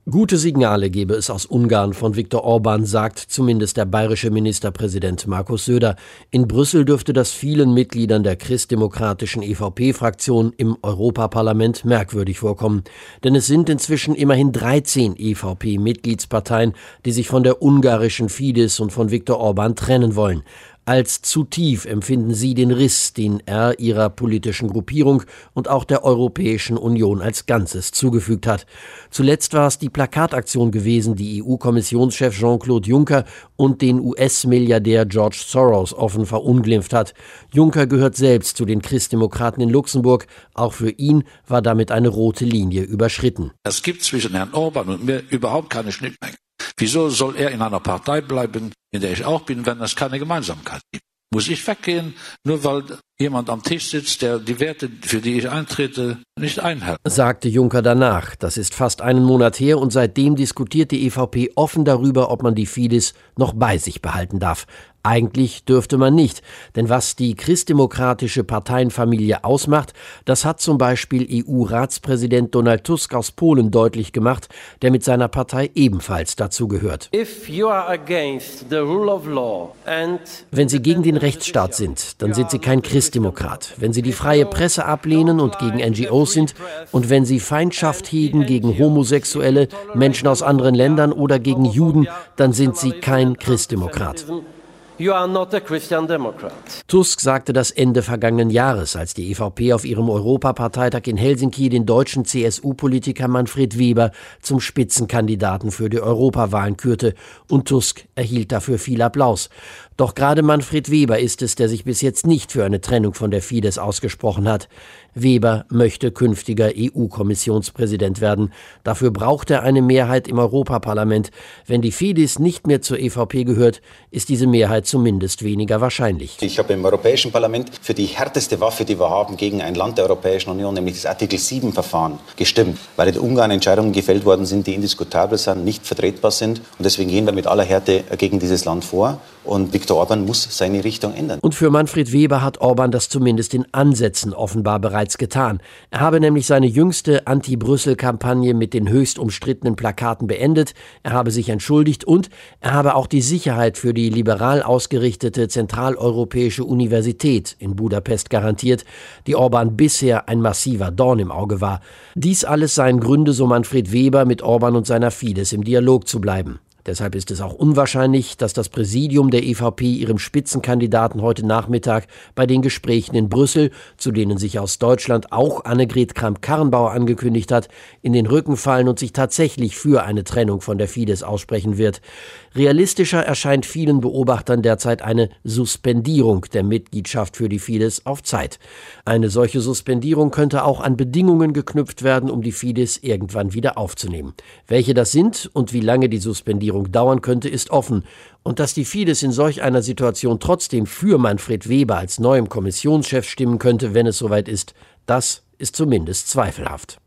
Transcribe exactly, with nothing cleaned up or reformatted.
Gute Signale gebe es aus Ungarn von Viktor Orbán, sagt zumindest der bayerische Ministerpräsident Markus Söder. In Brüssel dürfte das vielen Mitgliedern der christdemokratischen E V P-Fraktion im Europaparlament merkwürdig vorkommen. Denn es sind inzwischen immerhin dreizehn E V P-Mitgliedsparteien, die sich von der ungarischen Fidesz und von Viktor Orbán trennen wollen. Als zu tief empfinden sie den Riss, den er ihrer politischen Gruppierung und auch der Europäischen Union als Ganzes zugefügt hat. Zuletzt war es die Plakataktion gewesen, die E U-Kommissionschef Jean-Claude Juncker und den U S-Milliardär George Soros offen verunglimpft hat. Juncker gehört selbst zu den Christdemokraten in Luxemburg. Auch für ihn war damit eine rote Linie überschritten. Es gibt zwischen Herrn Orbán und mir überhaupt keine Schnittmenge. Wieso soll er in einer Partei bleiben, in der ich auch bin, wenn es keine Gemeinsamkeit gibt? Muss ich weggehen, nur weil jemand am Tisch sitzt, der die Werte, für die ich eintrete, nicht einhält? Sagte Juncker danach. Das ist fast einen Monat her und seitdem diskutiert die E V P offen darüber, ob man die Fidesz noch bei sich behalten darf. Eigentlich dürfte man nicht, denn was die christdemokratische Parteienfamilie ausmacht, das hat zum Beispiel E U-Ratspräsident Donald Tusk aus Polen deutlich gemacht, der mit seiner Partei ebenfalls dazu gehört. Wenn Sie gegen den Rechtsstaat sind, dann sind Sie kein Christdemokrat. Wenn Sie die freie Presse ablehnen und gegen N G Os sind und wenn Sie Feindschaft hegen gegen Homosexuelle, Menschen aus anderen Ländern oder gegen Juden, dann sind Sie kein Christdemokrat. You are not a Christian Democrat. Tusk sagte das Ende vergangenen Jahres, als die E V P auf ihrem Europaparteitag in Helsinki den deutschen C S U-Politiker Manfred Weber zum Spitzenkandidaten für die Europawahlen kürte. Und Tusk erhielt dafür viel Applaus. Doch gerade Manfred Weber ist es, der sich bis jetzt nicht für eine Trennung von der Fidesz ausgesprochen hat. Weber möchte künftiger E U-Kommissionspräsident werden. Dafür braucht er eine Mehrheit im Europaparlament. Wenn die Fidesz nicht mehr zur E V P gehört, ist diese Mehrheit zumindest weniger wahrscheinlich. Ich habe im Europäischen Parlament für die härteste Waffe, die wir haben, gegen ein Land der Europäischen Union, nämlich das Artikel sieben Verfahren, gestimmt, weil in Ungarn Entscheidungen gefällt worden sind, die indiskutabel sind, nicht vertretbar sind. Und deswegen gehen wir mit aller Härte gegen dieses Land vor. Und Viktor Orbán muss seine Richtung ändern. Und für Manfred Weber hat Orbán das zumindest in Ansätzen offenbar bereits getan. Er habe nämlich seine jüngste Anti-Brüssel-Kampagne mit den höchst umstrittenen Plakaten beendet, er habe sich entschuldigt und er habe auch die Sicherheit für die liberal ausgerichtete Zentraleuropäische Universität in Budapest garantiert, die Orbán bisher ein massiver Dorn im Auge war. Dies alles seien Gründe, so Manfred Weber, mit Orbán und seiner Fidesz im Dialog zu bleiben. Deshalb ist es auch unwahrscheinlich, dass das Präsidium der E V P ihrem Spitzenkandidaten heute Nachmittag bei den Gesprächen in Brüssel, zu denen sich aus Deutschland auch Annegret Kramp-Karrenbauer angekündigt hat, in den Rücken fallen und sich tatsächlich für eine Trennung von der Fidesz aussprechen wird. Realistischer erscheint vielen Beobachtern derzeit eine Suspendierung der Mitgliedschaft für die Fidesz auf Zeit. Eine solche Suspendierung könnte auch an Bedingungen geknüpft werden, um die Fidesz irgendwann wieder aufzunehmen. Welche das sind und wie lange die Suspendierung dauern könnte, ist offen. Und dass die Fidesz in solch einer Situation trotzdem für Manfred Weber als neuem Kommissionschef stimmen könnte, wenn es soweit ist, das ist zumindest zweifelhaft.